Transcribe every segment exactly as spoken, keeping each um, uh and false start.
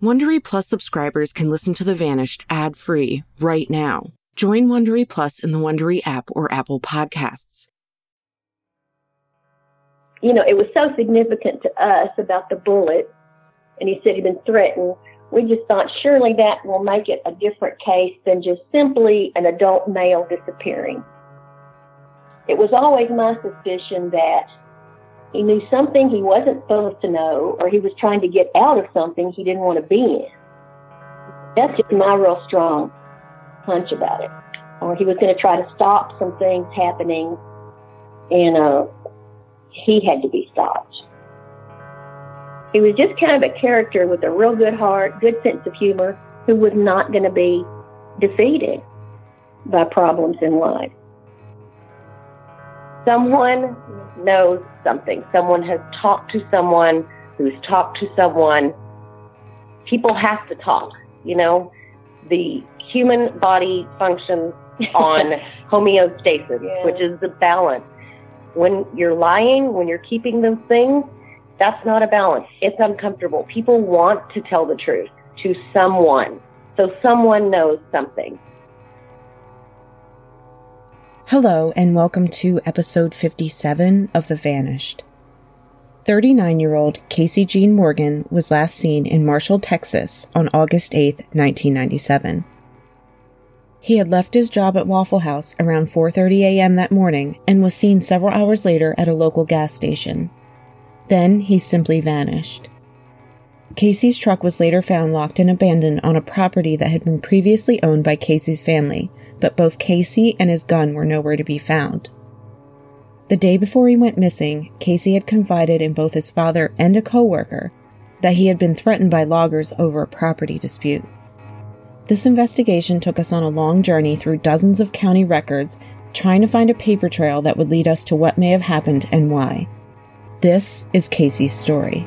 Wondery Plus subscribers can listen to The Vanished ad-free right now. Join Wondery Plus in the Wondery app or Apple Podcasts. You know, it was so significant to us about the bullet, and he said he'd been threatened. We just thought surely that will make it a different case than just simply an adult male disappearing. It was always my suspicion that he knew something he wasn't supposed to know, or he was trying to get out of something he didn't want to be in. That's just my real strong hunch about it. Or he was going to try to stop some things happening, and uh, he had to be stopped. He was just kind of a character with a real good heart, good sense of humor, who was not going to be defeated by problems in life. Someone knows something. Someone has talked to someone who's talked to someone. People have to talk, you know. The human body functions on homeostasis, yeah. which is the balance. When you're lying, when you're keeping those things, that's not a balance. It's uncomfortable. People want to tell the truth to someone. So someone knows something. Hello, and welcome to episode fifty-seven of The Vanished. thirty-nine-year-old Casey Jean Morgan was last seen in Marshall, Texas on August eighth, nineteen ninety-seven. He had left his job at Waffle House around four thirty a.m. that morning and was seen several hours later at a local gas station. Then he simply vanished. Casey's truck was later found locked and abandoned on a property that had been previously owned by Casey's family, but both Casey and his gun were nowhere to be found. The day before he went missing, Casey had confided in both his father and a coworker that he had been threatened by loggers over a property dispute. This investigation took us on a long journey through dozens of county records, trying to find a paper trail that would lead us to what may have happened and why. This is Casey's story.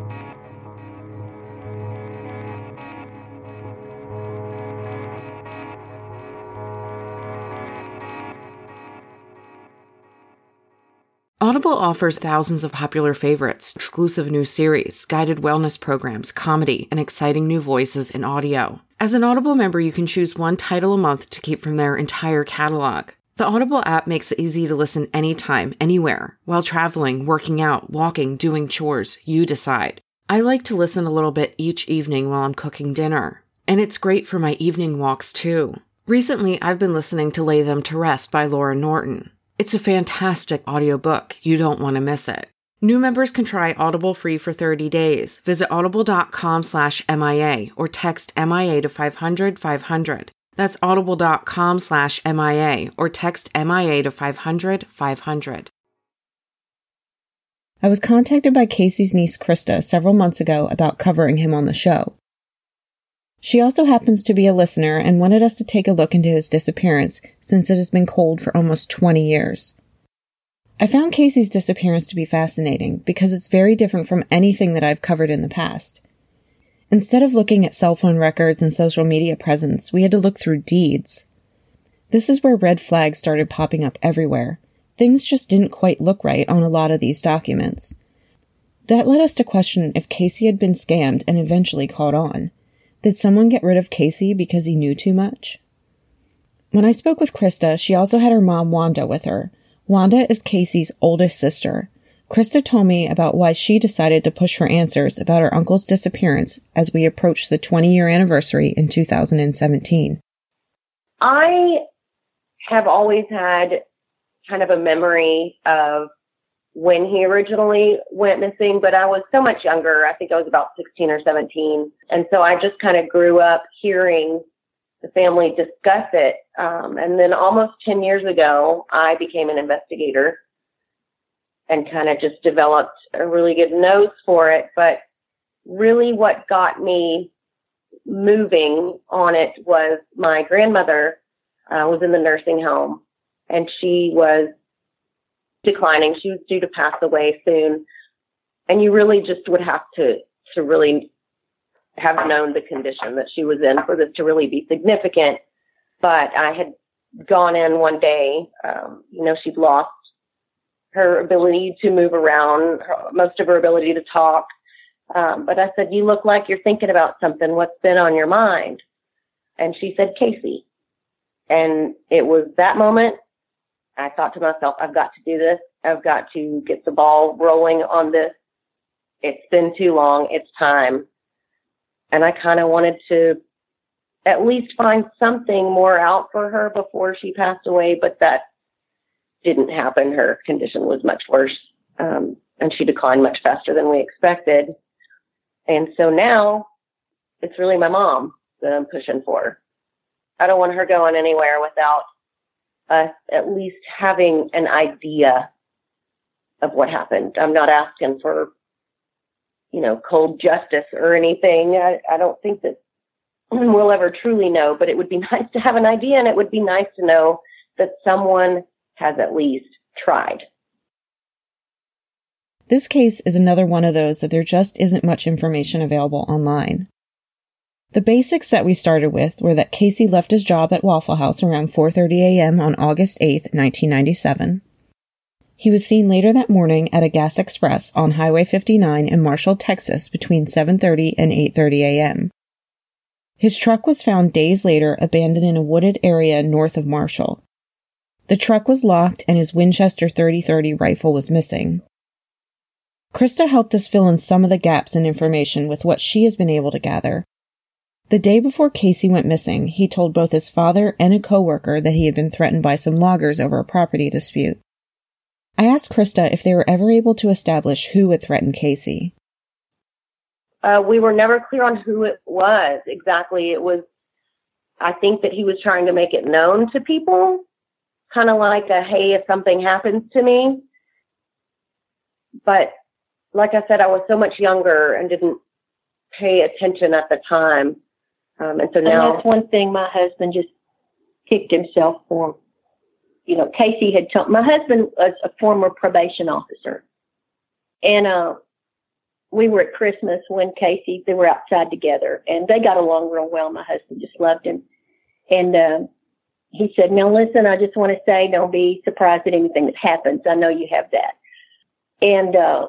Audible offers thousands of popular favorites, exclusive new series, guided wellness programs, comedy, and exciting new voices in audio. As an Audible member, you can choose one title a month to keep from their entire catalog. The Audible app makes it easy to listen anytime, anywhere. While traveling, working out, walking, doing chores, you decide. I like to listen a little bit each evening while I'm cooking dinner. And it's great for my evening walks, too. Recently, I've been listening to Lay Them to Rest by Laura Norton. It's a fantastic audiobook. You don't want to miss it. New members can try Audible free for thirty days. Visit audible.com slash MIA or text M I A to five hundred five hundred. That's audible.com slash MIA or text M I A to five hundred five hundred. I was contacted by Casey's niece Krista several months ago about covering him on the show. She also happens to be a listener and wanted us to take a look into his disappearance since it has been cold for almost twenty years. I found Casey's disappearance to be fascinating because it's very different from anything that I've covered in the past. Instead of looking at cell phone records and social media presence, we had to look through deeds. This is where red flags started popping up everywhere. Things just didn't quite look right on a lot of these documents. That led us to question if Casey had been scammed and eventually caught on. Did someone get rid of Casey because he knew too much? When I spoke with Krista, she also had her mom Wanda with her. Wanda is Casey's oldest sister. Krista told me about why she decided to push for answers about her uncle's disappearance as we approached the twenty-year anniversary in two thousand seventeen. I have always had kind of a memory of when he originally went missing, but I was so much younger. I think I was about sixteen or seventeen. And so I just kind of grew up hearing the family discuss it. Um, and then almost ten years ago, I became an investigator and kind of just developed a really good nose for it. But really what got me moving on it was my grandmother uh, was in the nursing home, and she was declining. She was due to pass away soon. And you really just would have to, to really have known the condition that she was in for this to really be significant. But I had gone in one day, um, you know, she'd lost her ability to move around, her, most of her ability to talk. Um, but I said, you look like you're thinking about something. What's been on your mind? And she said, Casey. And it was that moment I thought to myself, I've got to do this. I've got to get the ball rolling on this. It's been too long. It's time. And I kind of wanted to at least find something more out for her before she passed away, but that didn't happen. Her condition was much worse, um, and she declined much faster than we expected. And so now it's really my mom that I'm pushing for. I don't want her going anywhere without us at least having an idea of what happened. I'm not asking for, you know, cold justice or anything. I, I don't think that we'll ever truly know, but it would be nice to have an idea, and it would be nice to know that someone has at least tried. This case is another one of those that there just isn't much information available online. The basics that we started with were that Casey left his job at Waffle House around four thirty a.m. on August eighth, nineteen ninety-seven. He was seen later that morning at a Gas Express on Highway fifty-nine in Marshall, Texas between seven thirty and eight thirty a.m. His truck was found days later abandoned in a wooded area north of Marshall. The truck was locked and his Winchester thirty thirty rifle was missing. Krista helped us fill in some of the gaps in information with what she has been able to gather. The day before Casey went missing, he told both his father and a coworker that he had been threatened by some loggers over a property dispute. I asked Krista if they were ever able to establish who had threatened Casey. Uh, we were never clear on who it was exactly. It was, I think that he was trying to make it known to people, kind of like a, hey, if something happens to me. But like I said, I was so much younger and didn't pay attention at the time. Um, and so now. And that's one thing my husband just kicked himself for. You know, Casey had told, my husband was a former probation officer. And uh, we were at Christmas when Casey, they were outside together, and they got along real well. My husband just loved him. And uh, he said, now listen, I just want to say, don't be surprised at anything that happens. I know you have that. And uh,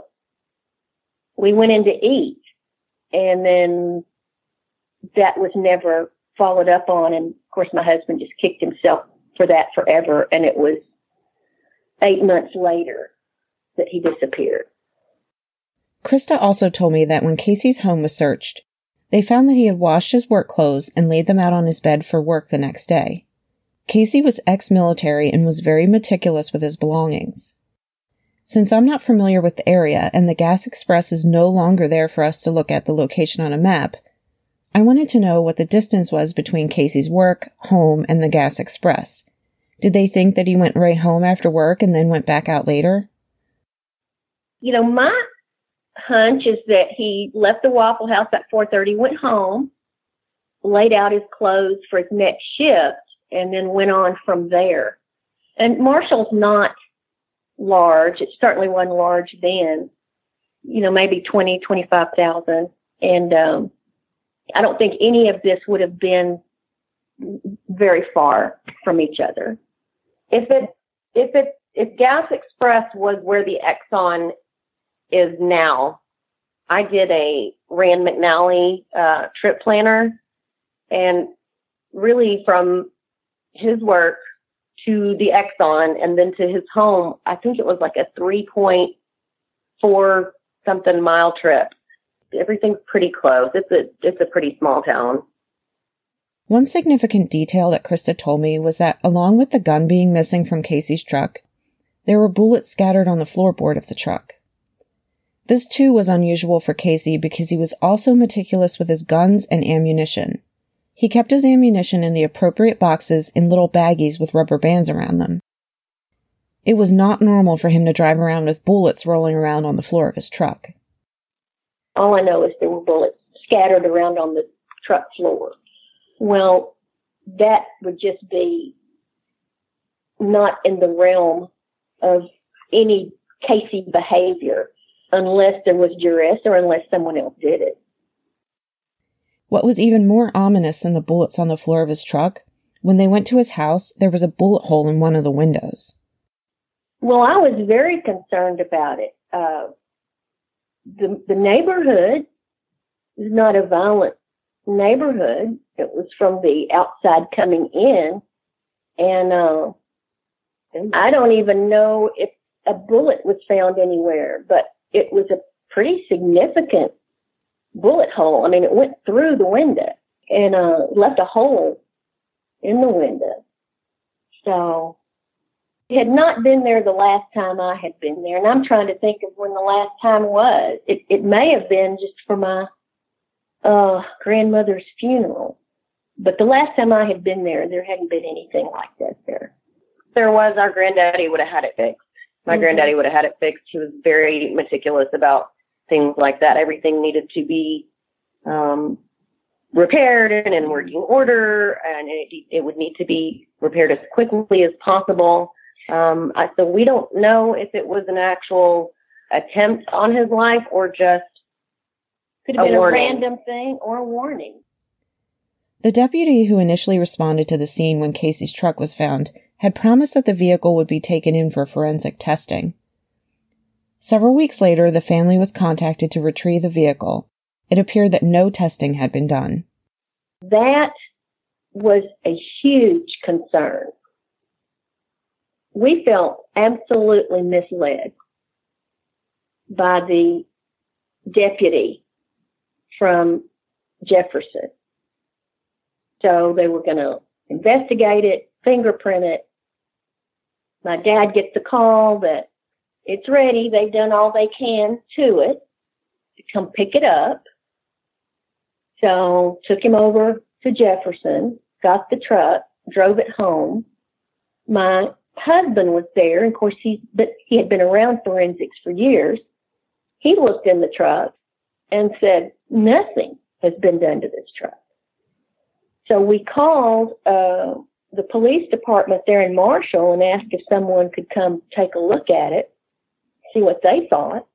we went in to eat, and then that was never followed up on. And of course, my husband just kicked himself for that forever. And it was eight months later that he disappeared. Krista also told me that when Casey's home was searched, they found that he had washed his work clothes and laid them out on his bed for work the next day. Casey was ex-military and was very meticulous with his belongings. Since I'm not familiar with the area and the Gas Express is no longer there for us to look at the location on a map, I wanted to know what the distance was between Casey's work, home, and the Gas Express. Did they think that he went right home after work and then went back out later? You know, my hunch is that he left the Waffle House at four thirty, went home, laid out his clothes for his next shift, and then went on from there. And Marshall's not large. It certainly wasn't large then. You know, maybe twenty, twenty-five thousand. And um, I don't think any of this would have been very far from each other. If it, if it, if Gas Express was where the Exxon is now, I did a Rand McNally uh, trip planner, and really from his work to the Exxon and then to his home, I think it was like a three point four something mile trip. Everything's pretty close. It's a, it's a pretty small town. One significant detail that Krista told me was that along with the gun being missing from Casey's truck, there were bullets scattered on the floorboard of the truck. This too was unusual for Casey because he was also meticulous with his guns and ammunition. He kept his ammunition in the appropriate boxes in little baggies with rubber bands around them. It was not normal for him to drive around with bullets rolling around on the floor of his truck. All I know is there were bullets scattered around on the truck floor. Well, that would just be not in the realm of any Casey behavior unless there was duress or unless someone else did it. What was even more ominous than the bullets on the floor of his truck, when they went to his house, there was a bullet hole in one of the windows. Well, I was very concerned about it. Uh, the, the neighborhood is not a violent neighborhood. It was from the outside coming in. And uh, I don't even know if a bullet was found anywhere, but it was a pretty significant bullet hole. I mean, it went through the window and uh, left a hole in the window. So it had not been there the last time I had been there. And I'm trying to think of when the last time was. It, it may have been just for my uh, grandmother's funeral. But the last time I had been there, there hadn't been anything like that there. There was, our granddaddy would have had it fixed. My mm-hmm. granddaddy would have had it fixed. He was very meticulous about things like that. Everything needed to be um, repaired and in working order, and it, it would need to be repaired as quickly as possible. Um, I, so we don't know if it was an actual attempt on his life or just could have a been warning. a random thing or a warning. The deputy who initially responded to the scene when Casey's truck was found had promised that the vehicle would be taken in for forensic testing. Several weeks later, the family was contacted to retrieve the vehicle. It appeared that no testing had been done. That was a huge concern. We felt absolutely misled by the deputy from Jefferson. So they were going to investigate it, fingerprint it. My dad gets the call that it's ready. They've done all they can to it to come pick it up. So took him over to Jefferson, got the truck, drove it home. My husband was there. And of course, he, but he had been around forensics for years. He looked in the truck and said, nothing has been done to this truck. So we called uh, the police department there in Marshall and asked if someone could come take a look at it, see what they thought.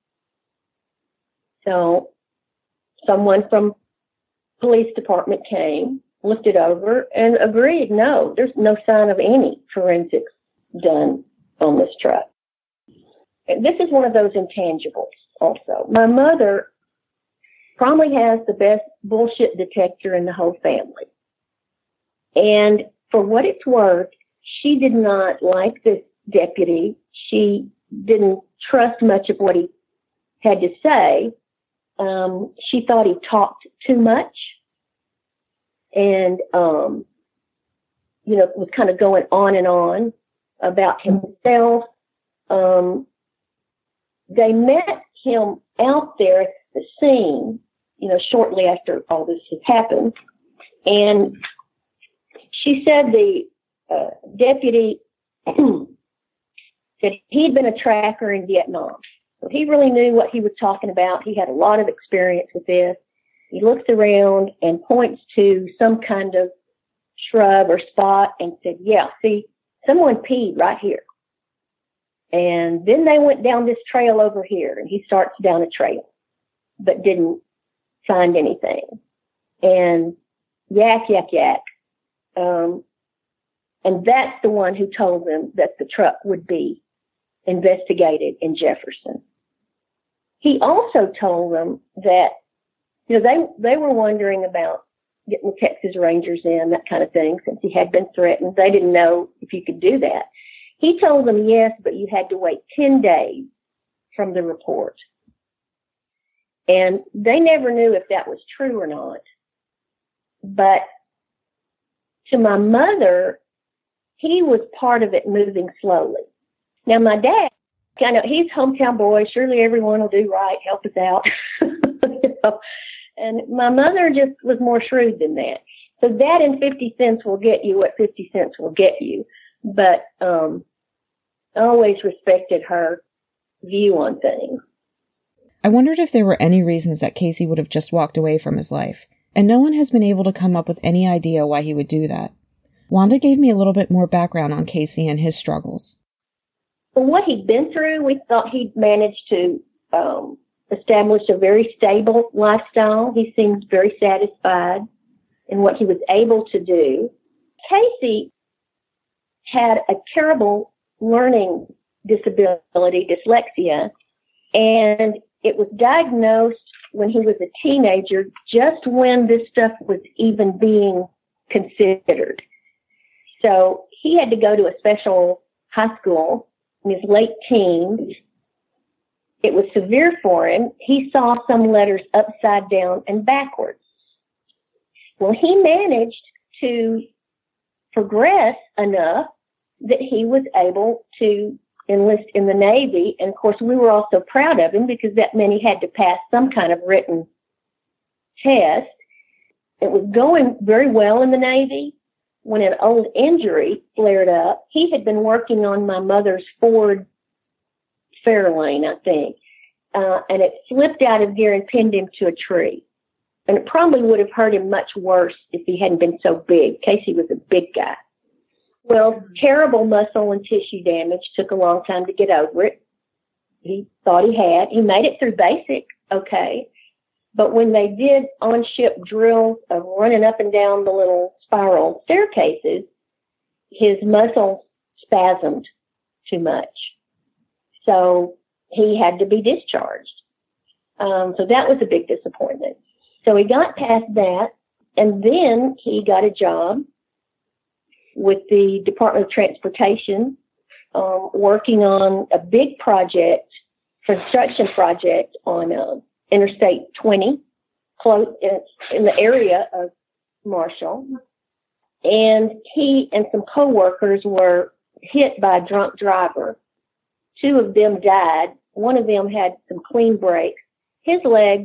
So someone from police department came, looked it over, and agreed, no, there's no sign of any forensics done on this truck. And this is one of those intangibles also. My mother probably has the best bullshit detector in the whole family. And for what it's worth, she did not like this deputy. She didn't trust much of what he had to say. Um, she thought he talked too much and, um, you know, was kind of going on and on about himself. Um, they met him out there at the scene, you know, shortly after all this had happened. And she said the uh, deputy said he'd been a tracker in Vietnam. So he really knew what he was talking about. He had a lot of experience with this. He looks around and points to some kind of shrub or spot and said, yeah, see, someone peed right here. And then they went down this trail over here, and he starts down a trail, but didn't find anything. And yak, yak, yak. Um, and that's the one who told them that the truck would be investigated in Jefferson. He also told them that, you know, they, they were wondering about getting the Texas Rangers in, that kind of thing, since he had been threatened. They didn't know if you could do that. He told them yes, but you had to wait ten days from the report. And they never knew if that was true or not. But to my mother, he was part of it moving slowly. Now, my dad, I know he's hometown boy. Surely everyone will do right, help us out. You know? And my mother just was more shrewd than that. So that and fifty cents will get you what fifty cents will get you. But um, I always respected her view on things. I wondered if there were any reasons that Casey would have just walked away from his life, and no one has been able to come up with any idea why he would do that. Wanda gave me a little bit more background on Casey and his struggles. Well, what he'd been through, we thought he'd managed to um, establish a very stable lifestyle. He seemed very satisfied in what he was able to do. Casey had a terrible learning disability, dyslexia, and it was diagnosed when he was a teenager, just when this stuff was even being considered. So he had to go to a special high school in his late teens. It was severe for him. He saw some letters upside down and backwards. Well, he managed to progress enough that he was able to enlist in the Navy. And of course, we were all so proud of him because that meant he had to pass some kind of written test. It was going very well in the Navy when an old injury flared up. He had been working on my mother's Ford Fairlane, I think, uh, and it slipped out of gear and pinned him to a tree. And it probably would have hurt him much worse if he hadn't been so big. Casey was a big guy. Well, terrible muscle and tissue damage. Took a long time to get over it. He thought he had. He made it through basic, okay. But when they did on-ship drills of running up and down the little spiral staircases, his muscles spasmed too much. So he had to be discharged. Um, so that was a big disappointment. So he got past that, and then he got a job with the Department of Transportation, um, working on a big project, construction project on uh, Interstate twenty, close in, in the area of Marshall. And he and some coworkers were hit by a drunk driver. Two of them died. One of them had some clean breaks. His leg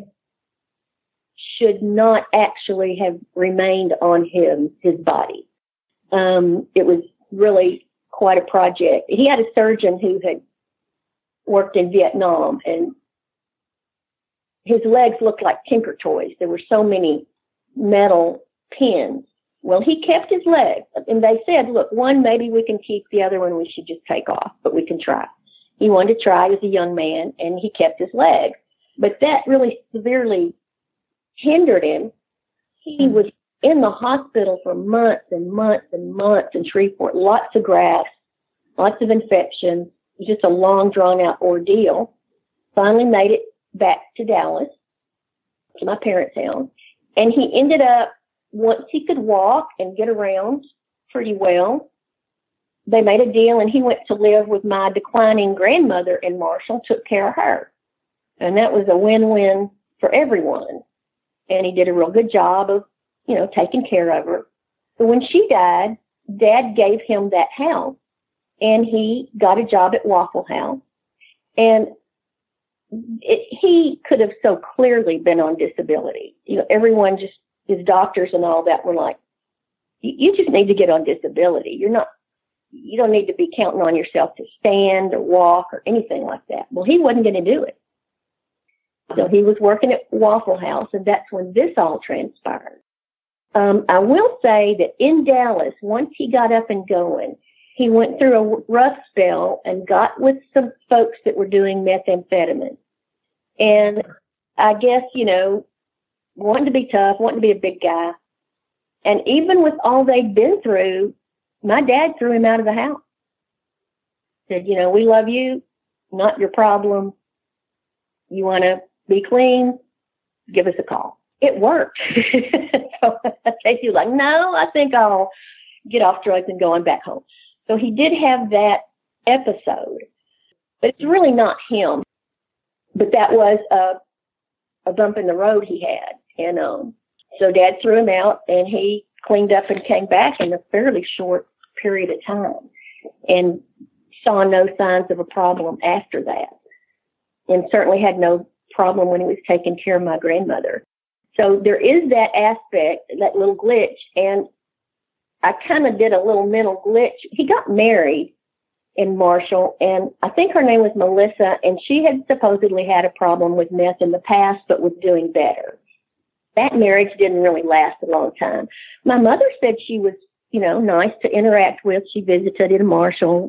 should not actually have remained on him, his body. Um, it was really quite a project. He had a surgeon who had worked in Vietnam, and his legs looked like Tinker Toys. There were so many metal pins. Well, he kept his legs, and they said, look, one, maybe we can keep, the other one we should just take off, but we can try. He wanted to try as a young man, and he kept his legs. But that really severely hindered him. He was in the hospital for months and months and months in Shreveport, lots of grafts, lots of infections. It was just a long, drawn-out ordeal. Finally made it back to Dallas, to my parents' house. And he ended up, once he could walk and get around pretty well, they made a deal, and he went to live with my declining grandmother in Marshall, took care of her. And that was a win-win for everyone. And he did a real good job of, you know, taking care of her. But when she died, Dad gave him that house, and he got a job at Waffle House. And it, he could have so clearly been on disability. You know, everyone just, his doctors and all that were like, you just need to get on disability. You're not, you don't need to be counting on yourself to stand or walk or anything like that. Well, he wasn't going to do it. So he was working at Waffle House, and that's when this all transpired. Um, I will say that in Dallas, once he got up and going, he went through a rough spell and got with some folks that were doing methamphetamine. And I guess, you know, wanting to be tough, wanting to be a big guy. And even with all they'd been through, my dad threw him out of the house. Said, you know, we love you, not your problem. You want to be clean, give us a call. It worked. So Casey was like, no, I think I'll get off drugs and go on back home. So he did have that episode, but it's really not him. But that was a, a bump in the road he had. And um, so Dad threw him out, and he cleaned up and came back in a fairly short period of time and saw no signs of a problem after that. And certainly had no problem when he was taking care of my grandmother. So there is that aspect, that little glitch. And I kind of did a little mental glitch. He got married in Marshall, and I think her name was Melissa, and she had supposedly had a problem with meth in the past, but was doing better. That marriage didn't really last a long time. My mother said she was, you know, nice to interact with. She visited in Marshall,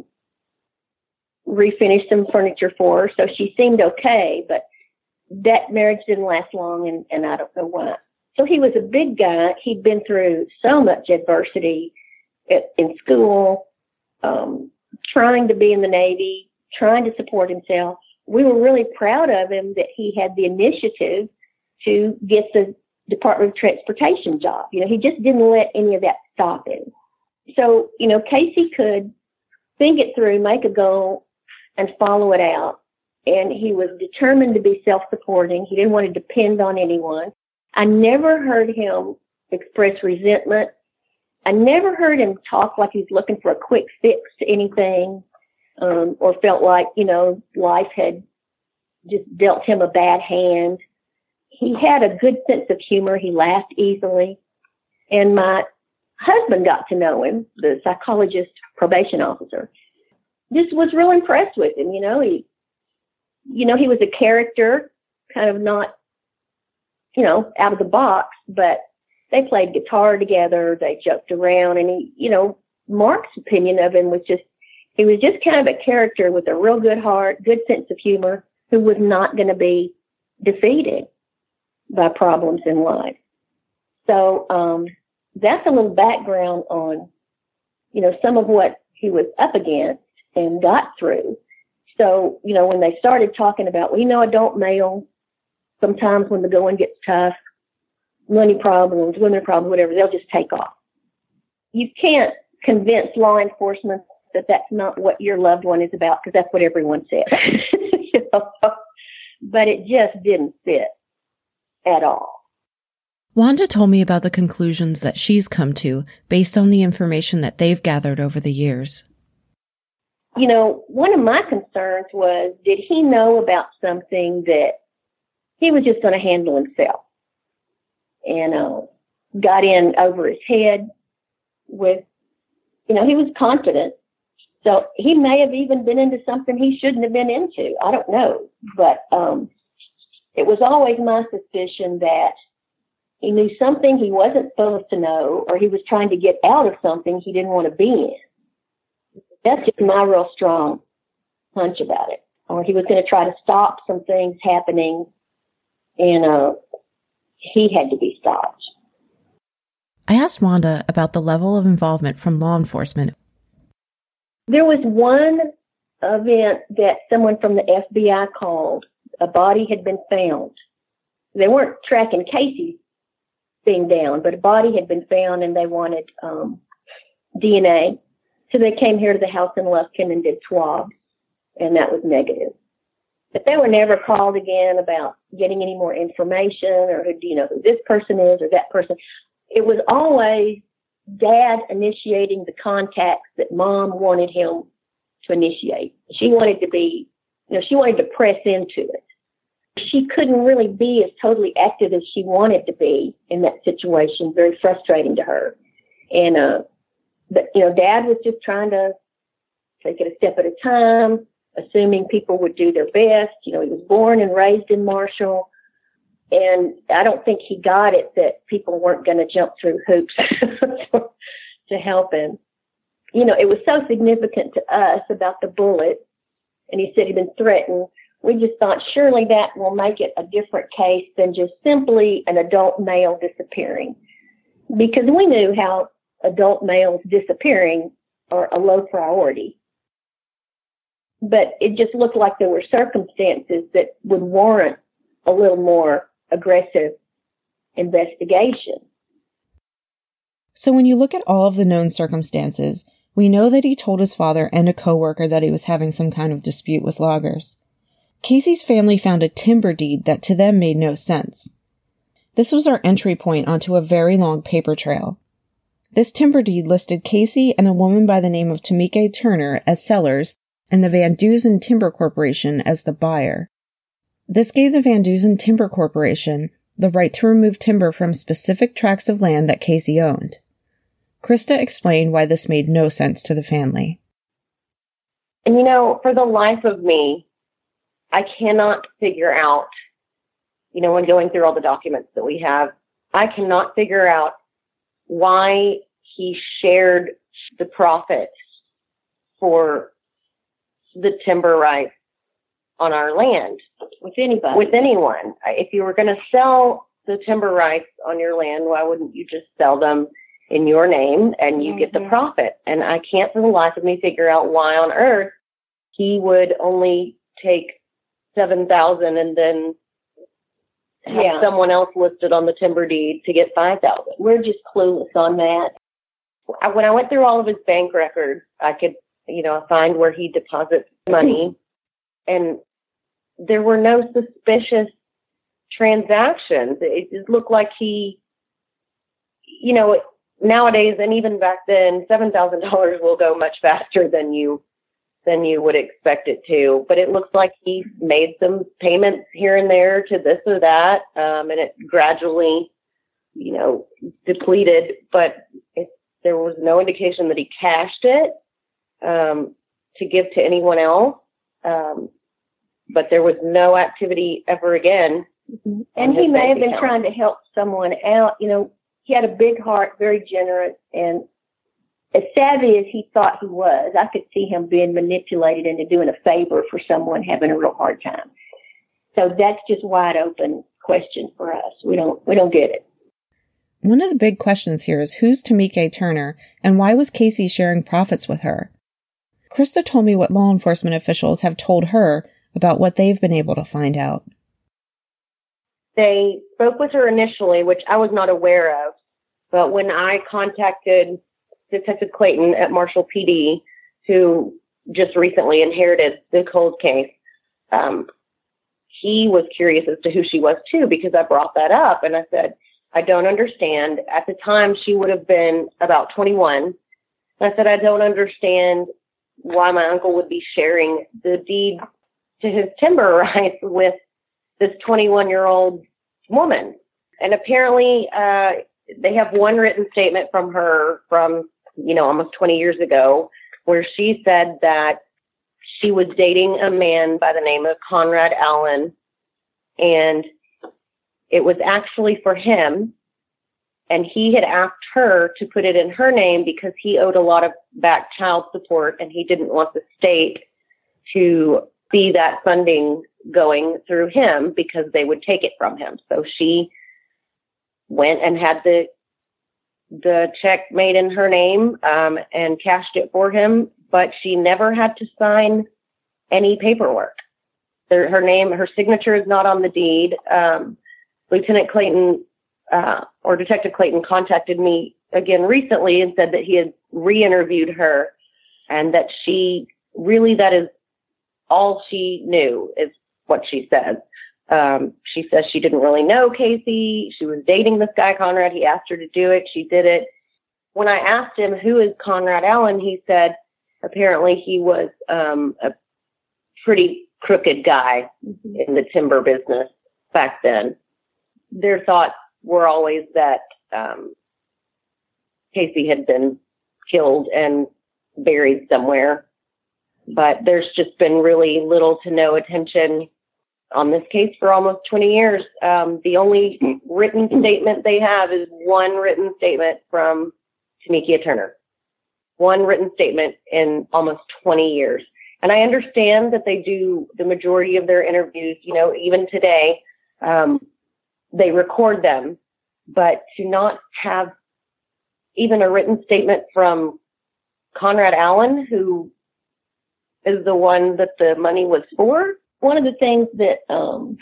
refinished some furniture for her, so she seemed okay, but that marriage didn't last long, and, and I don't know why. So he was a big guy. He'd been through so much adversity at, in school, um, trying to be in the Navy, trying to support himself. we were really proud of him that he had the initiative to get the Department of Transportation job. You know, he just didn't let any of that stop him. So, you know, Casey could think it through, make a goal, and follow it out. And he was determined to be self-supporting. He didn't want to depend on anyone. I never heard him express resentment. I never heard him talk like he was looking for a quick fix to anything, um, or felt like, you know, life had just dealt him a bad hand. He had a good sense of humor. He laughed easily. And my husband got to know him, the psychologist probation officer. Just was real impressed with him. You know, he, you know, he was a character, kind of not, you know, out of the box, but they played guitar together. They joked around, and he, you know, Mark's opinion of him was just, he was just kind of a character with a real good heart, good sense of humor, who was not going to be defeated by problems in life. So, um, that's a little background on, you know, some of what he was up against and got through. So, you know, when they started talking about, well, you know, adult male, sometimes when the going gets tough, money problems, women problems, whatever, they'll just take off. You can't convince law enforcement that that's not what your loved one is about, because that's what everyone says. You know? But it just didn't fit at all. Wanda told me about the conclusions that she's come to based on the information that they've gathered over the years. You know, one of my concerns was, did he know about something that he was just going to handle himself? And uh, got in over his head with, you know, he was confident. So he may have even been into something he shouldn't have been into. I don't know. But um, it was always my suspicion that he knew something he wasn't supposed to know, or he was trying to get out of something he didn't want to be in. That's just my real strong hunch about it. Or he was going to try to stop some things happening, and uh, he had to be stopped. I asked Wanda about the level of involvement from law enforcement. There was one event that someone from the F B I called. A body had been found. They weren't tracking Casey being down, but a body had been found, and they wanted um, D N A. So they came here to the house in Lufkin and did swabs, and that was negative. But they were never called again about getting any more information, or who, do you know who this person is or that person. It was always Dad initiating the contacts that Mom wanted him to initiate. She wanted to be, you know, she wanted to press into it. She couldn't really be as totally active as she wanted to be in that situation. Very frustrating to her. And, uh, but, you know, Dad was just trying to take it a step at a time, assuming people would do their best. You know, he was born and raised in Marshall. And I don't think he got it that people weren't going to jump through hoops to help him. You know, it was so significant to us about the bullet. And he said he'd been threatened. We just thought surely that will make it a different case than just simply an adult male disappearing. Because we knew how adult males disappearing are a low priority. But it just looked like there were circumstances that would warrant a little more aggressive investigation. So when you look at all of the known circumstances, we know that he told his father and a coworker that he was having some kind of dispute with loggers. Casey's family found a timber deed that to them made no sense. This was our entry point onto a very long paper trail. This timber deed listed Casey and a woman by the name of Tamika Turner as sellers and the Van Dusen Timber Corporation as the buyer. This gave the Van Dusen Timber Corporation the right to remove timber from specific tracts of land that Casey owned. Krista explained why this made no sense to the family. And you know, for the life of me, I cannot figure out, you know, when going through all the documents that we have, I cannot figure out why he shared the profit for the timber rights on our land with anybody, with anyone. If you were going to sell the timber rights on your land, why wouldn't you just sell them in your name and you mm-hmm. get the profit? And I can't for the life of me figure out why on earth he would only take seven thousand and then have Yeah. someone else listed on the timber deed to get five thousand. We're just clueless on that. I, when I went through all of his bank records, I could, you know, find where he deposits money, and there were no suspicious transactions. It just looked like he, you know, nowadays and even back then, seven thousand dollars will go much faster than you than you would expect it to. But it looks like he made some payments here and there to this or that, um, and it gradually, you know, depleted. But it, there was no indication that he cashed it um, to give to anyone else. Um, but there was no activity ever again. Mm-hmm. And he may have been account. trying to help someone out. You know, he had a big heart, very generous, and as savvy as he thought he was, I could see him being manipulated into doing a favor for someone having a real hard time. So that's just wide open question for us. We don't we don't get it. One of the big questions here is who's Tamika Turner and why was Casey sharing profits with her? Krista told me what law enforcement officials have told her about what they've been able to find out. They spoke with her initially, which I was not aware of, but when I contacted Detective Clayton at Marshall P D, who just recently inherited the cold case, um, he was curious as to who she was too, because I brought that up and I said, I don't understand. At the time, she would have been about twenty-one. And I said, I don't understand why my uncle would be sharing the deed to his timber rights with this twenty-one-year-old woman. And apparently, uh, they have one written statement from her from, you know, almost twenty years ago, where she said that she was dating a man by the name of Conrad Allen, and it was actually for him, and he had asked her to put it in her name because he owed a lot of back child support, and he didn't want the state to see that funding going through him because they would take it from him. So she went and had the the check made in her name um, and cashed it for him, but she never had to sign any paperwork. Her, her name, her signature is not on the deed. Um, Lieutenant Clayton uh, or Detective Clayton contacted me again recently and said that he had re-interviewed her and that she really, that is all she knew is what she says. Um, she says she didn't really know Casey. She was dating this guy, Conrad. He asked her to do it. She did it. When I asked him, who is Conrad Allen, he said apparently he was um, a pretty crooked guy mm-hmm. in the timber business back then. Their thoughts were always that um, Casey had been killed and buried somewhere. But there's just been really little to no attention on this case for almost twenty years. Um, the only written statement they have is one written statement from Tamika Turner. One written statement in almost twenty years. And I understand that they do the majority of their interviews, you know, even today, um, they record them. But to not have even a written statement from Conrad Allen, who is the one that the money was for. One of the things that um,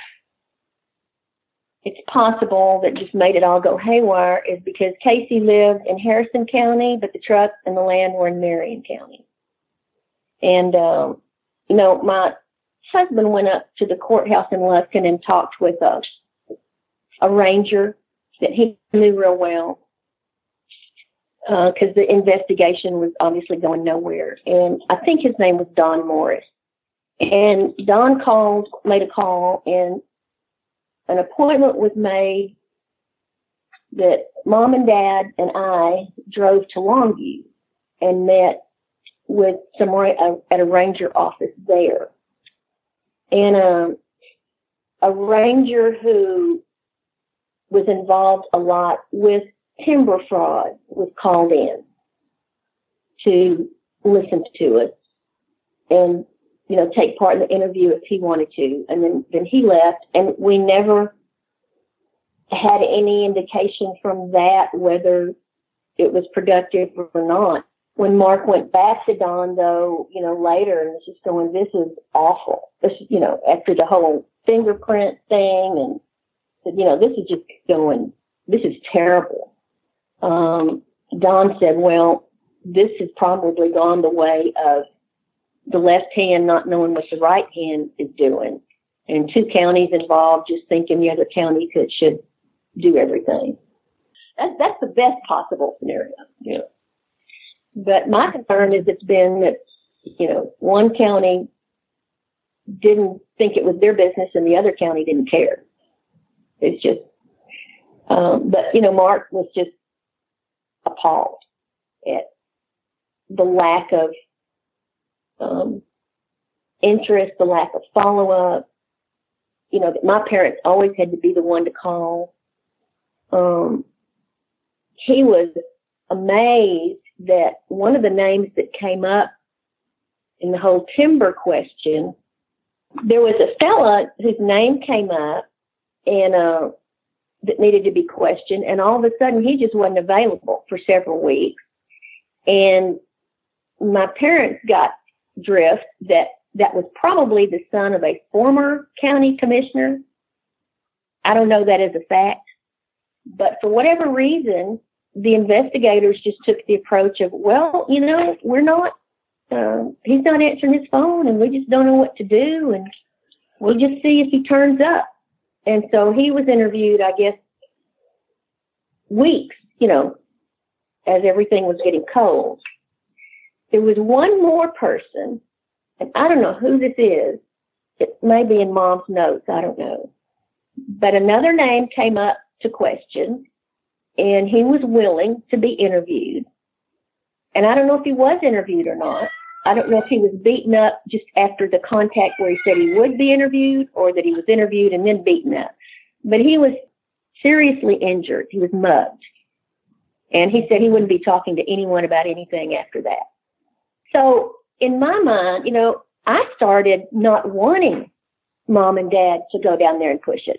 it's possible that just made it all go haywire is because Casey lived in Harrison County, but the trucks and the land were in Marion County. And, um, you know, my husband went up to the courthouse in Lufkin and talked with a, a ranger that he knew real well, because uh, the investigation was obviously going nowhere. And I think his name was Don Morris. And Don called, made a call, and an appointment was made that Mom and Dad and I drove to Longview and met with some uh, at a ranger office there. And um, a ranger who was involved a lot with timber fraud was called in to listen to us and, you know, take part in the interview if he wanted to. And then, then he left, and we never had any indication from that whether it was productive or not. when Mark went back to Don, though, you know, later, and was just going, this is awful. This, you know, after the whole fingerprint thing, and said, you know, this is just going, this is terrible. Um, Don said, well, this has probably gone the way of the left hand not knowing what the right hand is doing, and two counties involved just thinking the other county could should do everything. That's that's the best possible scenario. You know. But my concern is it's been that, you know, one county didn't think it was their business and the other county didn't care. It's just, um, but, you know, Mark was just appalled at the lack of um, interest, the lack of follow-up. You know, that my parents always had to be the one to call. Um, he was amazed that one of the names that came up in the whole timber question, there was a fella whose name came up and uh, that needed to be questioned, and all of a sudden he just wasn't available for several weeks. And my parents got drift that that was probably the son of a former county commissioner. I don't know that as a fact, but for whatever reason, the investigators just took the approach of, well, you know, we're not, uh, he's not answering his phone and we just don't know what to do, and we'll just see if he turns up. And so he was interviewed, I guess, weeks, you know, as everything was getting cold. There was one more person, and I don't know who this is. It may be in Mom's notes, I don't know. But another name came up to question, and he was willing to be interviewed. And I don't know if he was interviewed or not. I don't know if he was beaten up just after the contact where he said he would be interviewed, or that he was interviewed and then beaten up. But he was seriously injured. He was mugged. And he said he wouldn't be talking to anyone about anything after that. So in my mind, you know, I started not wanting Mom and Dad to go down there and push it.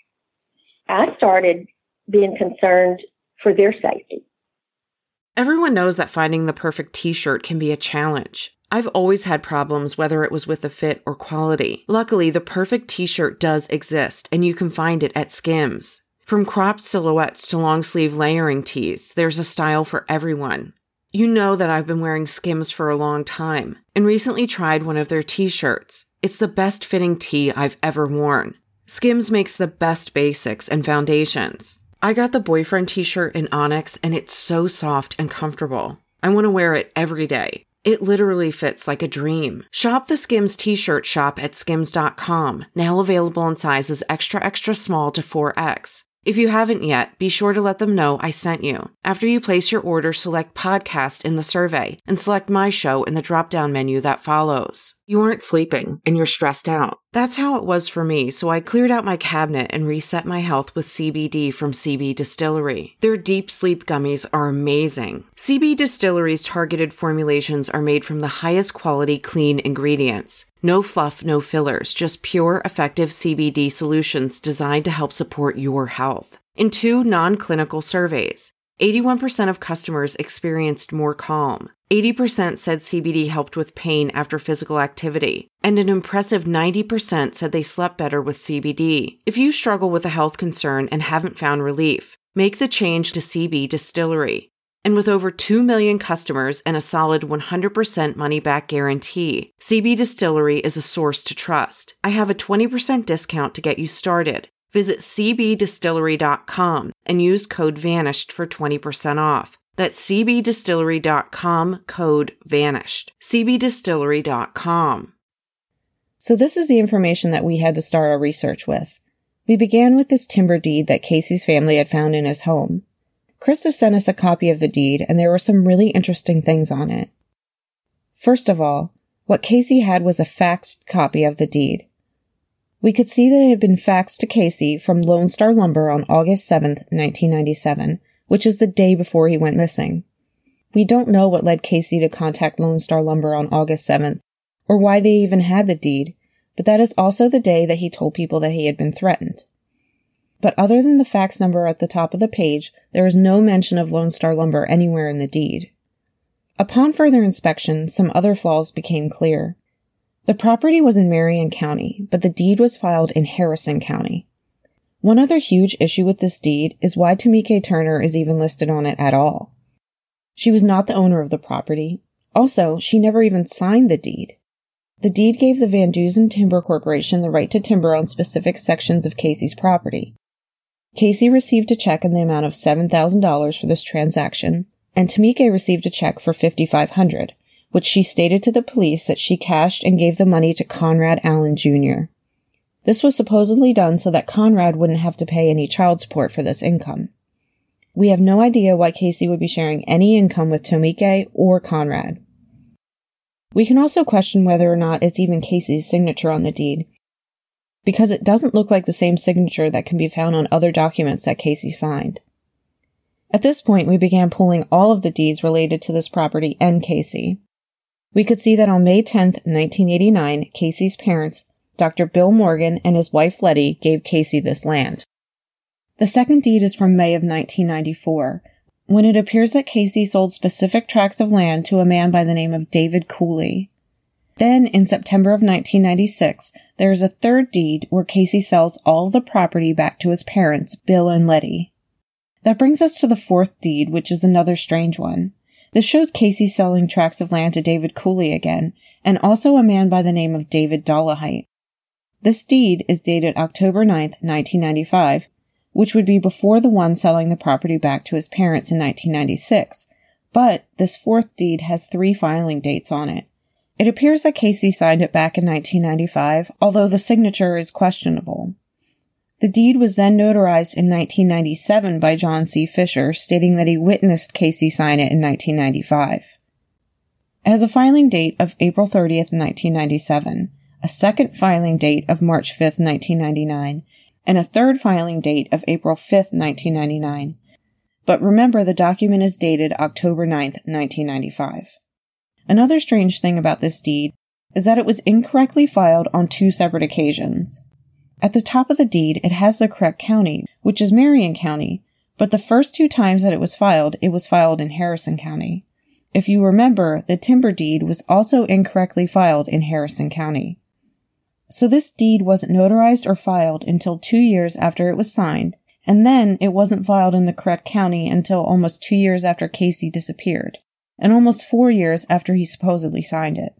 I started being concerned for their safety. Everyone knows that finding the perfect t-shirt can be a challenge. I've always had problems whether it was with the fit or quality. Luckily, the perfect t-shirt does exist, and you can find it at Skims. From cropped silhouettes to long-sleeve layering tees, there's a style for everyone. You know that I've been wearing Skims for a long time, and recently tried one of their t-shirts. It's the best fitting tee I've ever worn. Skims makes the best basics and foundations. I got the boyfriend t-shirt in Onyx, and it's so soft and comfortable. I want to wear it every day. It literally fits like a dream. Shop the Skims t-shirt shop at skims dot com, now available in sizes extra extra small to four X. If you haven't yet, be sure to let them know I sent you. After you place your order, select podcast in the survey and select my show in the drop-down menu that follows. You aren't sleeping and you're stressed out. That's how it was for me, so I cleared out my cabinet and reset my health with C B D from C B Distillery. Their deep sleep gummies are amazing. C B Distillery's targeted formulations are made from the highest quality clean ingredients. No fluff, no fillers, just pure, effective C B D solutions designed to help support your health. In two non-clinical surveys, eighty-one percent of customers experienced more calm. eighty percent said C B D helped with pain after physical activity, and an impressive ninety percent said they slept better with C B D. If you struggle with a health concern and haven't found relief, make the change to C B Distillery. And with over two million customers and a solid one hundred percent money-back guarantee, C B Distillery is a source to trust. I have a twenty percent discount to get you started. Visit c b distillery dot com and use code VANISHED for twenty percent off. That's c b distillery dot com, code VANISHED. c b distillery dot com. So this is the information that we had to start our research with. We began with this timber deed that Casey's family had found in his home. Krista sent us a copy of the deed, and there were some really interesting things on it. First of all, what Casey had was a faxed copy of the deed. We could see that it had been faxed to Casey from Lone Star Lumber on August seventh, nineteen ninety-seven, which is the day before he went missing. We don't know what led Casey to contact Lone Star Lumber on August seventh, or why they even had the deed, but that is also the day that he told people that he had been threatened. But other than the fax number at the top of the page, there is no mention of Lone Star Lumber anywhere in the deed. Upon further inspection, some other flaws became clear. The property was in Marion County, but the deed was filed in Harrison County. One other huge issue with this deed is why Tamika Turner is even listed on it at all. She was not the owner of the property. Also, she never even signed the deed. The deed gave the Van Dusen Timber Corporation the right to timber on specific sections of Casey's property. Casey received a check in the amount of seven thousand dollars for this transaction, and Tamika received a check for five thousand five hundred dollars, which she stated to the police that she cashed and gave the money to Conrad Allen Junior This was supposedly done so that Conrad wouldn't have to pay any child support for this income. We have no idea why Casey would be sharing any income with Tamika or Conrad. We can also question whether or not it's even Casey's signature on the deed, because it doesn't look like the same signature that can be found on other documents that Casey signed. At this point, we began pulling all of the deeds related to this property and Casey. We could see that on May tenth, nineteen eighty-nine, Casey's parents, Doctor Bill Morgan and his wife Letty, gave Casey this land. The second deed is from May of nineteen ninety-four, when it appears that Casey sold specific tracts of land to a man by the name of David Cooley. Then, in September of nineteen ninety-six, there is a third deed where Casey sells all of the property back to his parents, Bill and Letty. That brings us to the fourth deed, which is another strange one. This shows Casey selling tracts of land to David Cooley again, and also a man by the name of David Dollahite. This deed is dated October ninth, nineteen ninety-five, which would be before the one selling the property back to his parents in nineteen ninety-six, but this fourth deed has three filing dates on it. It appears that Casey signed it back in nineteen ninety-five, although the signature is questionable. The deed was then notarized in nineteen ninety-seven by John C. Fisher, stating that he witnessed Casey sign it in nineteen ninety-five. It has a filing date of April thirtieth, nineteen ninety-seven, a second filing date of March fifth, nineteen ninety-nine, and a third filing date of April fifth, nineteen ninety-nine. But remember, the document is dated October ninth, nineteen ninety-five. Another strange thing about this deed is that it was incorrectly filed on two separate occasions. At the top of the deed, it has the correct county, which is Marion County, but the first two times that it was filed, it was filed in Harrison County. If you remember, the timber deed was also incorrectly filed in Harrison County. So this deed wasn't notarized or filed until two years after it was signed, and then it wasn't filed in the correct county until almost two years after Casey disappeared, and almost four years after he supposedly signed it.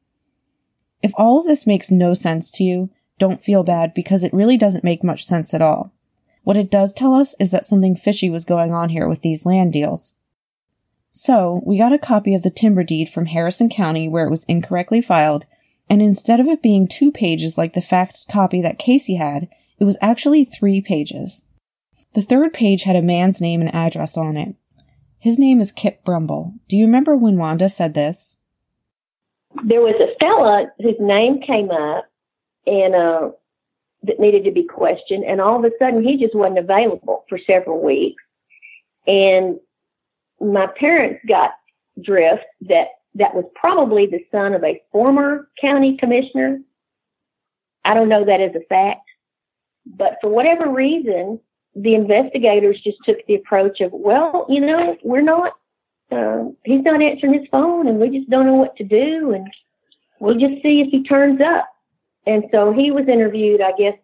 If all of this makes no sense to you, don't feel bad, because it really doesn't make much sense at all. What it does tell us is that something fishy was going on here with these land deals. So, we got a copy of the timber deed from Harrison County where it was incorrectly filed, and instead of it being two pages like the faxed copy that Casey had, it was actually three pages. The third page had a man's name and address on it. His name is Kip Brumble. Do you remember when Wanda said this? There was a fella whose name came up and uh, that needed to be questioned, and all of a sudden he just wasn't available for several weeks. And my parents got drift that that was probably the son of a former county commissioner. I don't know that as a fact, but for whatever reason, the investigators just took the approach of, well, you know, we're not, uh, he's not answering his phone, and we just don't know what to do, and we'll just see if he turns up. And so he was interviewed, I guess,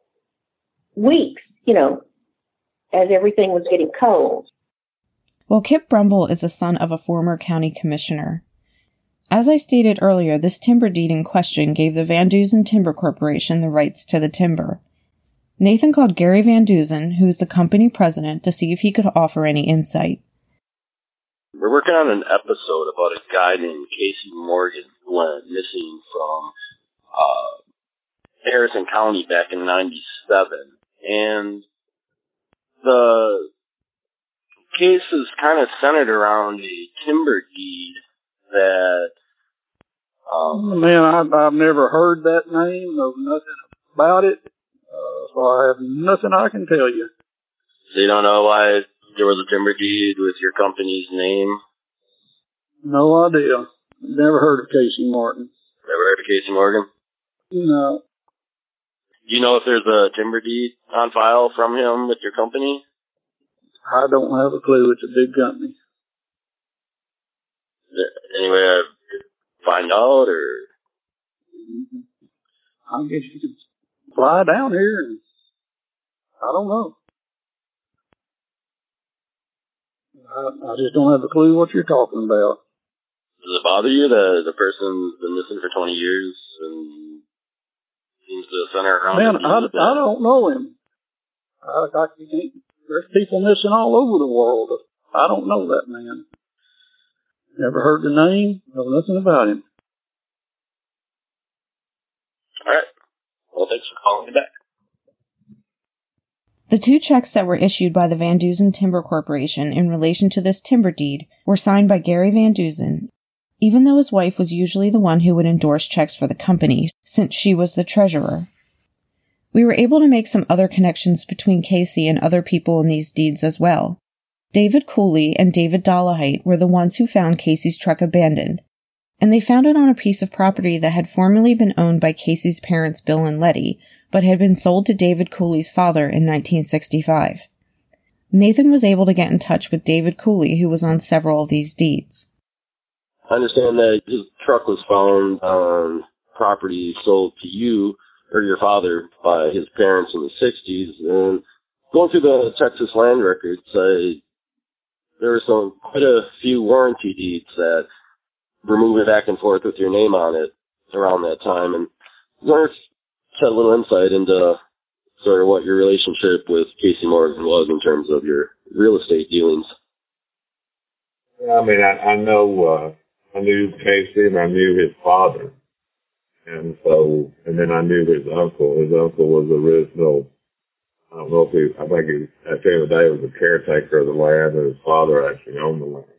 weeks, you know, as everything was getting cold. Well, Kip Brumble is the son of a former county commissioner. As I stated earlier, this timber deed in question gave the Van Dusen Timber Corporation the rights to the timber. Nathan called Gary Van Dusen, who is the company president, to see if he could offer any insight. We're working on an episode about a guy named Casey Morgan who went missing from uh, Harrison County back in ninety-seven. And the case is kind of centered around a timber deed that... Um, Man, I've, I've never heard that name, know nothing about it, uh, so I have nothing I can tell you. So you don't know why there was a timber deed with your company's name? No idea. Never heard of Casey Martin. Never heard of Casey Morgan? No. Do you know if there's a timber deed on file from him with your company? I don't have a clue. It's a big company. Any way I could find out, or? I guess you could fly down here, and I don't know. I, I just don't have a clue what you're talking about. Does it bother you that the person's been missing for twenty years and seems to center around? Man, I, I don't know him. I, I can't, there's people missing all over the world. I don't know that man. Never heard the name, know nothing about him. All right. Well, thanks for calling me back. The two checks that were issued by the Van Dusen Timber Corporation in relation to this timber deed were signed by Gary Van Dusen, even though his wife was usually the one who would endorse checks for the company, since she was the treasurer. We were able to make some other connections between Casey and other people in these deeds as well. David Cooley and David Dollahite were the ones who found Casey's truck abandoned, and they found it on a piece of property that had formerly been owned by Casey's parents Bill and Letty, but had been sold to David Cooley's father in nineteen sixty-five. Nathan was able to get in touch with David Cooley, who was on several of these deeds. I understand that his truck was found on property sold to you, or your father, by his parents in the sixties, and going through the Texas land records, I, there were some quite a few warranty deeds that were moving back and forth with your name on it around that time, and I wonder if you had a little insight into sort of what your relationship with Casey Morgan was in terms of your real estate dealings. I mean, I, I know, uh, I knew Casey and I knew his father. And so, and then I knew his uncle. His uncle was the original, I don't know if he, I think he, at the end of the day, was a caretaker of the land, and his father actually owned the land.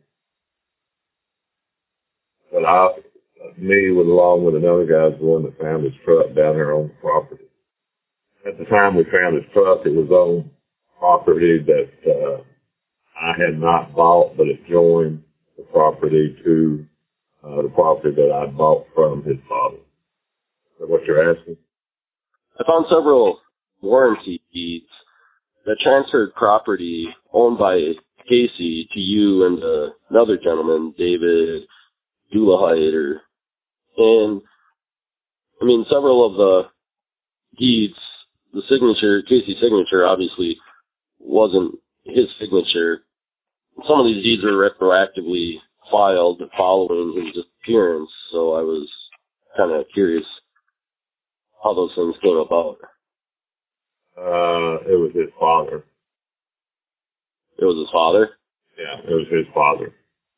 But I, me, with, along with another guy, was the one that found his truck down there on the property. At the time we found his truck, it was on property that uh, I had not bought, but it joined the property to uh, the property that I bought from his father. Is that what you're asking? I found several warranty deeds that transferred property owned by Casey to you and uh, another gentleman, David Doolahite. And, I mean, several of the deeds, the signature, Casey's signature, obviously wasn't his signature. Some of these deeds were retroactively filed following his disappearance, so I was kind of curious how those things came about. Uh, it was his father. It was his father? Yeah, it was his father.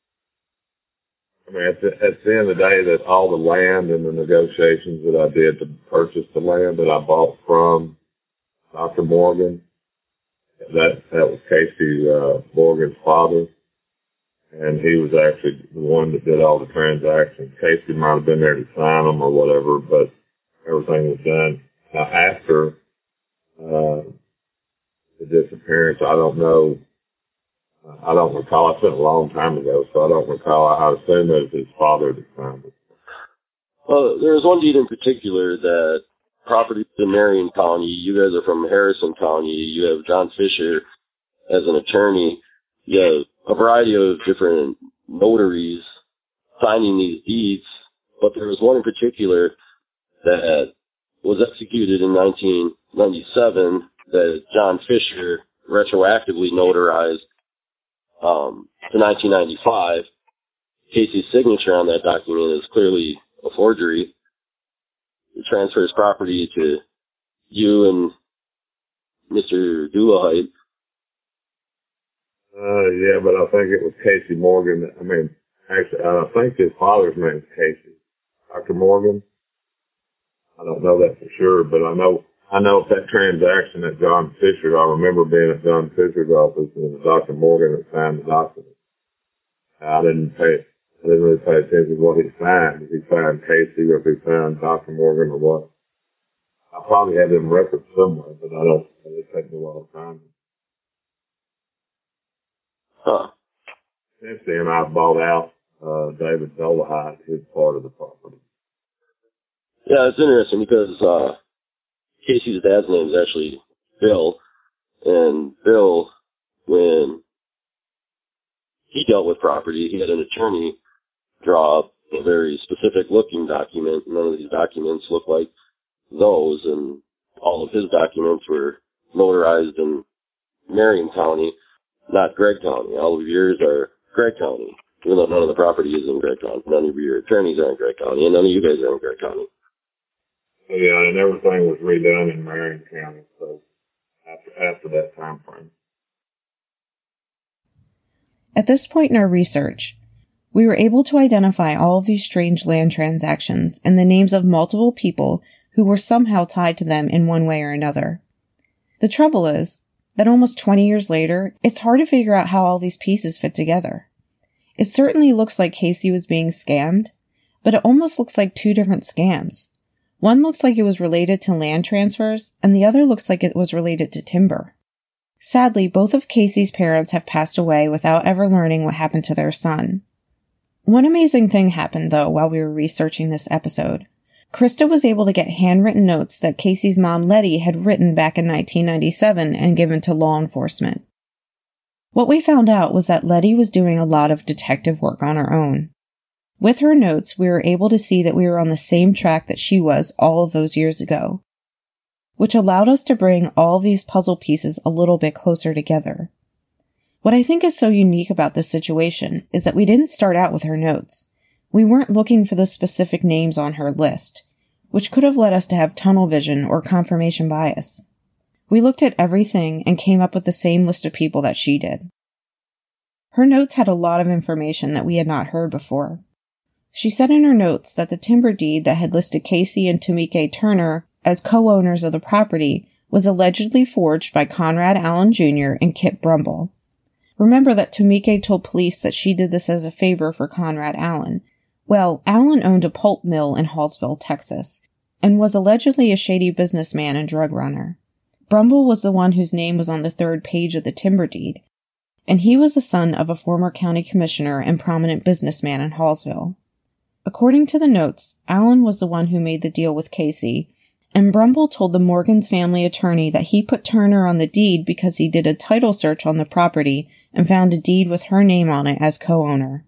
I mean, at the, at the end of the day, that all the land and the negotiations that I did to purchase the land that I bought from Doctor Morgan, that that was Casey uh, Morgan's father, and he was actually the one that did all the transactions. Casey might have been there to sign them or whatever, but everything was done. Now, after uh, the disappearance, I don't know. I don't recall. I spent a long time ago, so I don't recall. I assume it was his father that signed it. Well, there was one deed in particular that property in Marion County. You guys are from Harrison County. You have John Fisher as an attorney. You have a variety of different notaries signing these deeds, but there was one in particular that was executed in nineteen ninety-seven that John Fisher retroactively notarized um, to nineteen ninety-five. Casey's signature on that document is clearly a forgery. It transfers property to you and Mister Doolahite. Uh, yeah, but I think it was Casey Morgan. I mean, actually, I think his father's name is Casey. Doctor Morgan. I don't know that for sure, but I know I know that transaction at John Fisher. I remember being at John Fisher's office, and it was Doctor Morgan that signed the document. I didn't pay. I didn't really pay attention to what he signed. If he signed Casey or if he signed Doctor Morgan or what. I probably have them records somewhere, but I don't. It takes me a lot of time. Huh. Since then, I've bought out uh, David Dollahite, his part of the property. Yeah, it's interesting because uh, Casey's dad's name is actually Bill, and Bill, when he dealt with property, he had an attorney draw up a very specific looking document. None of these documents look like those, and all of his documents were notarized in Marion County, not Gregg County. All of yours are Gregg County, even though none of the property is in Gregg County. None of your attorneys are in Gregg County, and none of you guys are in Gregg County. Yeah, and everything was redone in Marion County, so after, after that time frame. At this point in our research, we were able to identify all of these strange land transactions and the names of multiple people who were somehow tied to them in one way or another. The trouble is that almost twenty years later, it's hard to figure out how all these pieces fit together. It certainly looks like Casey was being scammed, but it almost looks like two different scams. One looks like it was related to land transfers, and the other looks like it was related to timber. Sadly, both of Casey's parents have passed away without ever learning what happened to their son. One amazing thing happened, though, while we were researching this episode. Krista was able to get handwritten notes that Casey's mom, Letty, had written back in nineteen ninety-seven and given to law enforcement. What we found out was that Letty was doing a lot of detective work on her own. With her notes, we were able to see that we were on the same track that she was all of those years ago, which allowed us to bring all these puzzle pieces a little bit closer together. What I think is so unique about this situation is that we didn't start out with her notes. We weren't looking for the specific names on her list, which could have led us to have tunnel vision or confirmation bias. We looked at everything and came up with the same list of people that she did. Her notes had a lot of information that we had not heard before. She said in her notes that the timber deed that had listed Casey and Tomike Turner as co-owners of the property was allegedly forged by Conrad Allen Junior and Kip Brumble. Remember that Tomike told police that she did this as a favor for Conrad Allen. Well, Allen owned a pulp mill in Hallsville, Texas, and was allegedly a shady businessman and drug runner. Brumble was the one whose name was on the third page of the timber deed, and he was the son of a former county commissioner and prominent businessman in Hallsville. According to the notes, Allen was the one who made the deal with Casey, and Brumble told the Morgan's family attorney that he put Turner on the deed because he did a title search on the property and found a deed with her name on it as co-owner.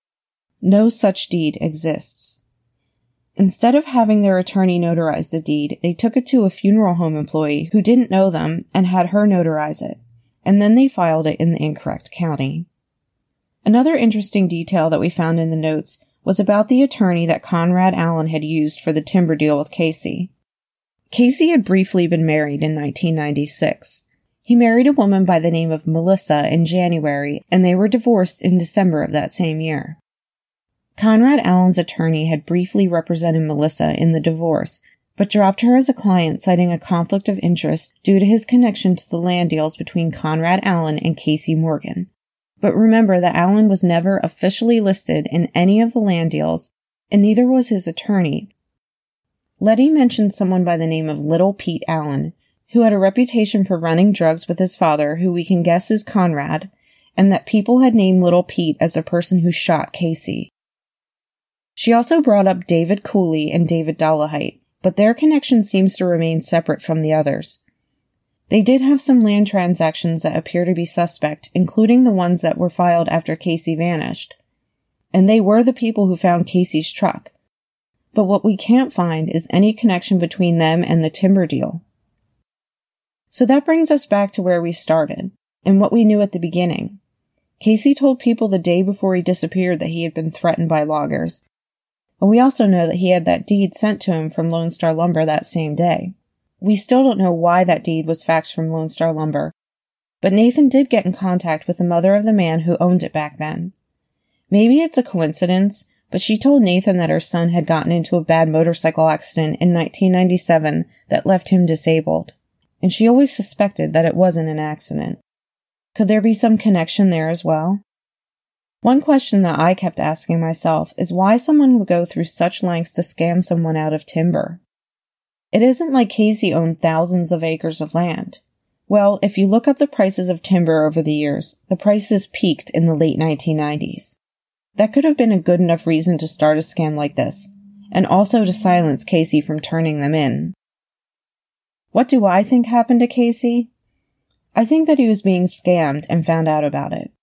No such deed exists. Instead of having their attorney notarize the deed, they took it to a funeral home employee who didn't know them and had her notarize it, and then they filed it in the incorrect county. Another interesting detail that we found in the notes was about the attorney that Conrad Allen had used for the timber deal with Casey. Casey had briefly been married in nineteen ninety-six. He married a woman by the name of Melissa in January, and they were divorced in December of that same year. Conrad Allen's attorney had briefly represented Melissa in the divorce, but dropped her as a client citing a conflict of interest due to his connection to the land deals between Conrad Allen and Casey Morgan. But remember that Allen was never officially listed in any of the land deals, and neither was his attorney. Letty mentioned someone by the name of Little Pete Allen, who had a reputation for running drugs with his father, who we can guess is Conrad, and that people had named Little Pete as the person who shot Casey. She also brought up David Cooley and David Dollahite, but their connection seems to remain separate from the others. They did have some land transactions that appear to be suspect, including the ones that were filed after Casey vanished. And they were the people who found Casey's truck. But what we can't find is any connection between them and the timber deal. So that brings us back to where we started, and what we knew at the beginning. Casey told people the day before he disappeared that he had been threatened by loggers. And we also know that he had that deed sent to him from Lone Star Lumber that same day. We still don't know why that deed was faxed from Lone Star Lumber, but Nathan did get in contact with the mother of the man who owned it back then. Maybe it's a coincidence, but she told Nathan that her son had gotten into a bad motorcycle accident in nineteen ninety-seven that left him disabled, and she always suspected that it wasn't an accident. Could there be some connection there as well? One question that I kept asking myself is why someone would go through such lengths to scam someone out of timber. It isn't like Casey owned thousands of acres of land. Well, if you look up the prices of timber over the years, the prices peaked in the late nineteen nineties. That could have been a good enough reason to start a scam like this, and also to silence Casey from turning them in. What do I think happened to Casey? I think that he was being scammed and found out about it.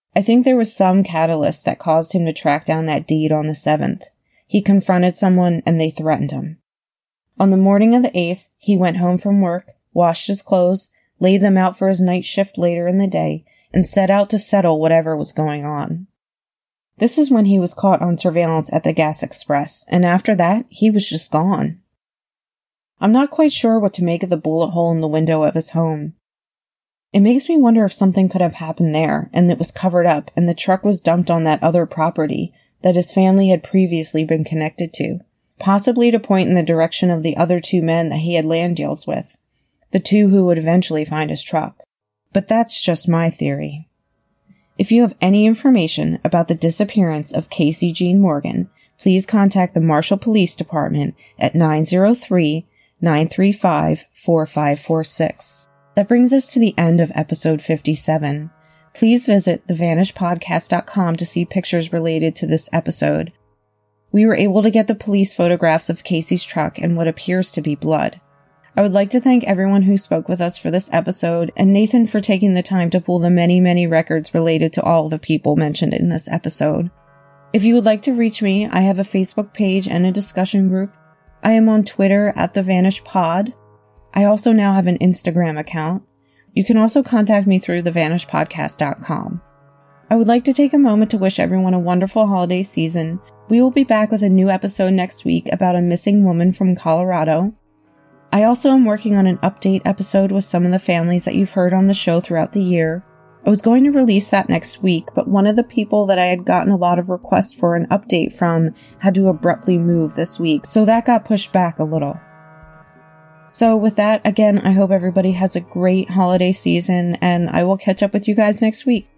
I think there was some catalyst that caused him to track down that deed on the seventh. He confronted someone and they threatened him. On the morning of the eighth, he went home from work, washed his clothes, laid them out for his night shift later in the day, and set out to settle whatever was going on. This is when he was caught on surveillance at the Gas Express, and after that, he was just gone. I'm not quite sure what to make of the bullet hole in the window of his home. It makes me wonder if something could have happened there, and it was covered up, and the truck was dumped on that other property that his family had previously been connected to, possibly to point in the direction of the other two men that he had land deals with, the two who would eventually find his truck. But that's just my theory. If you have any information about the disappearance of Casey Jean Morgan, please contact the Marshall Police Department at nine oh three, nine three five, four five four six. That brings us to the end of episode fifty-seven. Please visit the vanish podcast dot com to see pictures related to this episode. We were able to get the police photographs of Casey's truck and what appears to be blood. I would like to thank everyone who spoke with us for this episode, and Nathan for taking the time to pull the many, many records related to all the people mentioned in this episode. If you would like to reach me, I have a Facebook page and a discussion group. I am on Twitter at the Vanish Pod. I also now have an Instagram account. You can also contact me through the vanish podcast dot com. I would like to take a moment to wish everyone a wonderful holiday season. We will be back with a new episode next week about a missing woman from Colorado. I also am working on an update episode with some of the families that you've heard on the show throughout the year. I was going to release that next week, but one of the people that I had gotten a lot of requests for an update from had to abruptly move this week, so that got pushed back a little. So with that, again, I hope everybody has a great holiday season, and I will catch up with you guys next week.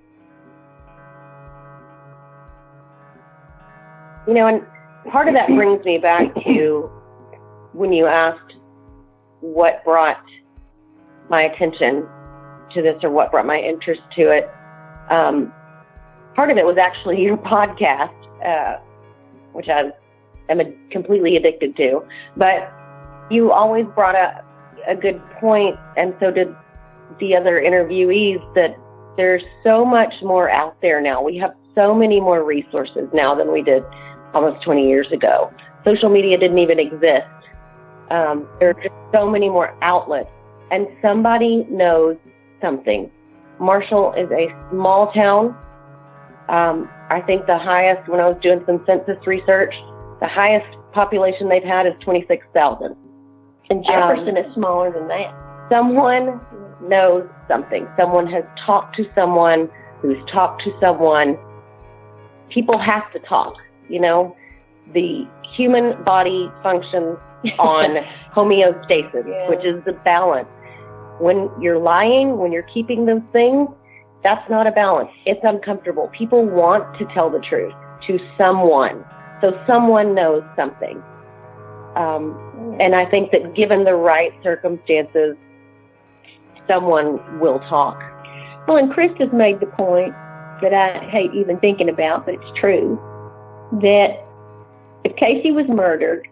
You know, and part of that brings me back to when you asked what brought my attention to this or what brought my interest to it. Um, part of it was actually your podcast, uh, which I am a, completely addicted to. But you always brought up a good point, and so did the other interviewees, that there's so much more out there now. We have so many more resources now than we did almost twenty years ago. Social media didn't even exist. Um, there are just so many more outlets, and somebody knows something. Marshall is a small town. Um, I think the highest, when I was doing some census research, the highest population they've had is twenty-six thousand. And Jefferson um, is smaller than that. Someone knows something. Someone has talked to someone who's talked to someone. People have to talk, you know. The human body functions on homeostasis, yeah. which is the balance. When you're lying, when you're keeping those things, that's not a balance. It's uncomfortable. People want to tell the truth to someone. So someone knows something. Um, and I think that given the right circumstances, someone will talk. Well, and Krista's made the point that I hate even thinking about, but it's true, that if Casey was murdered,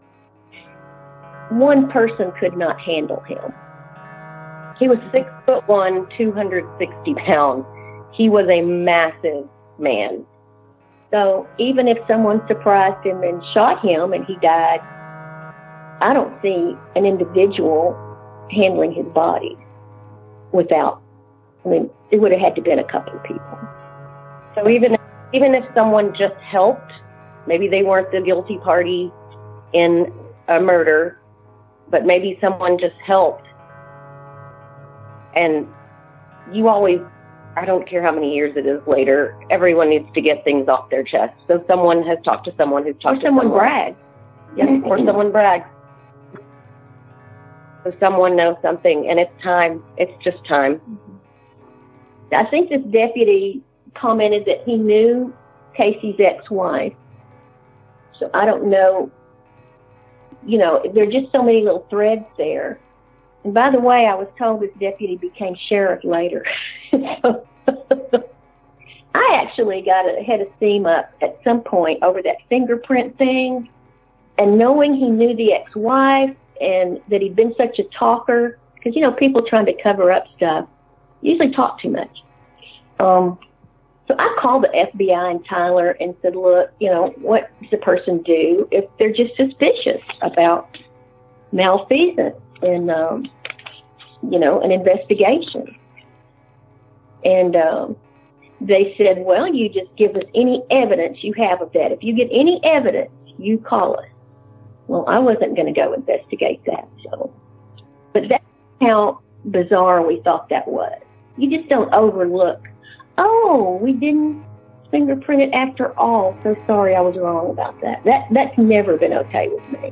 one person could not handle him. He was six foot one, two hundred sixty pounds. He was a massive man. So even if someone surprised him and shot him and he died, I don't see an individual handling his body without, I mean, it would have had to been a couple of people. So even, even if someone just helped, maybe they weren't the guilty party in a murder, but maybe someone just helped. And you always, I don't care how many years it is later, everyone needs to get things off their chest. So someone has talked to someone who's talked or to someone. someone brags. Yes, or someone brags. So someone knows something, and it's time. It's just time. I think this deputy commented that he knew Casey's ex-wife. So I don't know, you know, there are just so many little threads there. And by the way, I was told this deputy became sheriff later. So I actually got a head of steam up at some point over that fingerprint thing. And knowing he knew the ex-wife and that he'd been such a talker, because, you know, people trying to cover up stuff usually talk too much. Um, So I called the F B I in Tyler and said, look, you know, what does the person do if they're just suspicious about malfeasance and, um, you know, an investigation? And um, they said, well, you just give us any evidence you have of that. If you get any evidence, you call us. Well, I wasn't going to go investigate that. So, but that's how bizarre we thought that was. You just don't overlook, oh, we didn't fingerprint it after all. So sorry, I was wrong about that. That that's never been okay with me.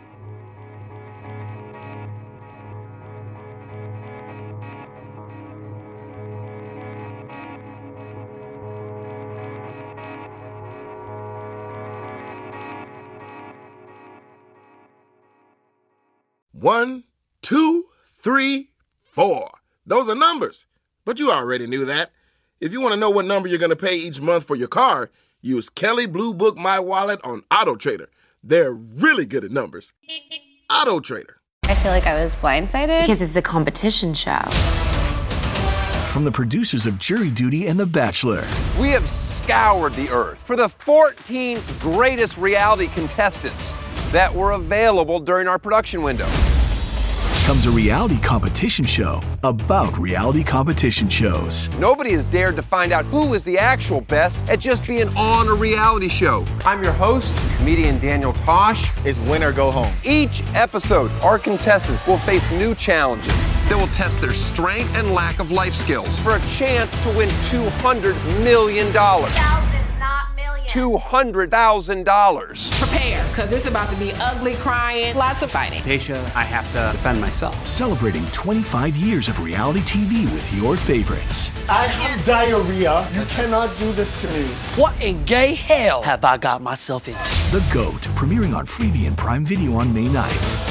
One, two, three, four. Those are numbers. But you already knew that. If you want to know what number you're going to pay each month for your car, use Kelley Blue Book My Wallet on Auto Trader. They're really good at numbers. Auto Trader. I feel like I was blindsided. Because it's a competition show. From the producers of Jury Duty and The Bachelor. We have scoured the earth for the fourteen greatest reality contestants that were available during our production window. Comes a reality competition show about reality competition shows. Nobody has dared to find out who is the actual best at just being on a reality show. I'm your host, comedian Daniel Tosh. It's win or go home. Each episode, our contestants will face new challenges that will test their strength and lack of life skills for a chance to win two hundred million dollars. Thousands, not millions. two hundred thousand dollars. Prepare, because it's about to be ugly, crying, lots of fighting. Tasha, I have to defend myself. Celebrating twenty-five years of reality T V with your favorites. I have diarrhea. You cannot do this to me. What in gay hell have I got myself into? The GOAT, premiering on Freevee and Prime Video on May ninth.